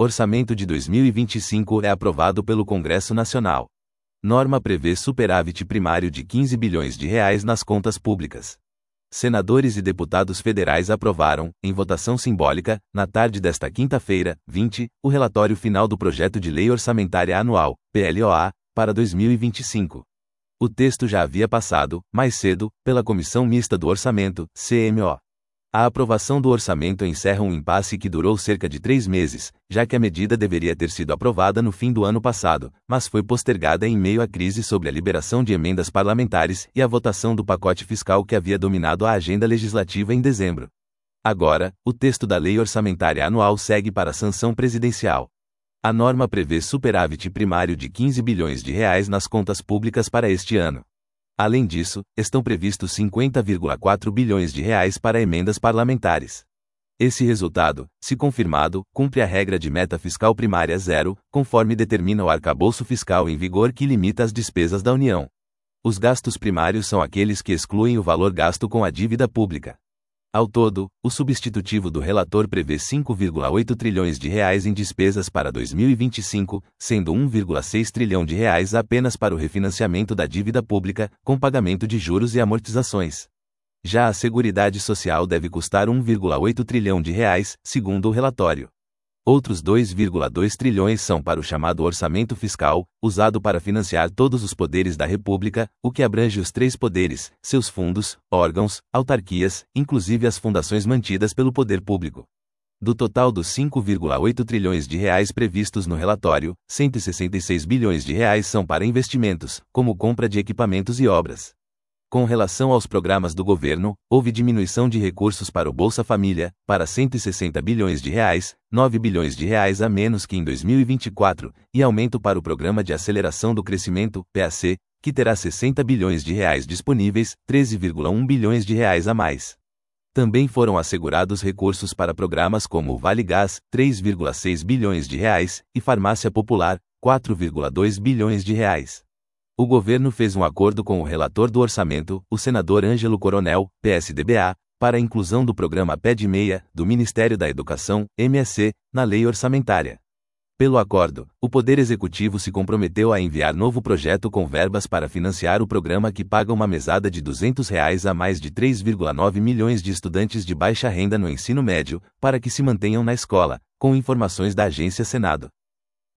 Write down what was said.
Orçamento de 2025 é aprovado pelo Congresso Nacional. Norma prevê superávit primário de 15 bilhões de reais nas contas públicas. Senadores e deputados federais aprovaram, em votação simbólica, na tarde desta quinta-feira, 20, o relatório final do Projeto de Lei Orçamentária Anual, PLOA, para 2025. O texto já havia passado, mais cedo, pela Comissão Mista do Orçamento, CMO. A aprovação do orçamento encerra um impasse que durou cerca de 3 meses, já que a medida deveria ter sido aprovada no fim do ano passado, mas foi postergada em meio à crise sobre a liberação de emendas parlamentares e a votação do pacote fiscal que havia dominado a agenda legislativa em dezembro. Agora, o texto da Lei Orçamentária Anual segue para a sanção presidencial. A norma prevê superávit primário de 15 bilhões de reais nas contas públicas para este ano. Além disso, estão previstos 50,4 bilhões de reais para emendas parlamentares. Esse resultado, se confirmado, cumpre a regra de meta fiscal primária zero, conforme determina o arcabouço fiscal em vigor que limita as despesas da União. Os gastos primários são aqueles que excluem o valor gasto com a dívida pública. Ao todo, o substitutivo do relator prevê 5,8 trilhões de reais em despesas para 2025, sendo 1,6 trilhão de reais apenas para o refinanciamento da dívida pública, com pagamento de juros e amortizações. Já a Seguridade Social deve custar 1,8 trilhão de reais, segundo o relatório. Outros 2,2 trilhões são para o chamado orçamento fiscal, usado para financiar todos os poderes da República, o que abrange os 3 poderes, seus fundos, órgãos, autarquias, inclusive as fundações mantidas pelo poder público. Do total dos 5,8 trilhões de reais previstos no relatório, 166 bilhões de reais são para investimentos, como compra de equipamentos e obras. Com relação aos programas do governo, houve diminuição de recursos para o Bolsa Família, para 160 bilhões de reais, 9 bilhões de reais a menos que em 2024, e aumento para o Programa de Aceleração do Crescimento, PAC, que terá 60 bilhões de reais disponíveis, 13,1 bilhões de reais a mais. Também foram assegurados recursos para programas como o Vale Gás, 3,6 bilhões de reais, e Farmácia Popular, 4,2 bilhões de reais. O governo fez um acordo com o relator do orçamento, o senador Ângelo Coronel, PSDBA, para a inclusão do programa PED-6, do Ministério da Educação, MSE, na lei orçamentária. Pelo acordo, o Poder Executivo se comprometeu a enviar novo projeto com verbas para financiar o programa que paga uma mesada de R$ 200 a mais de 3,9 milhões de estudantes de baixa renda no ensino médio, para que se mantenham na escola, com informações da Agência Senado.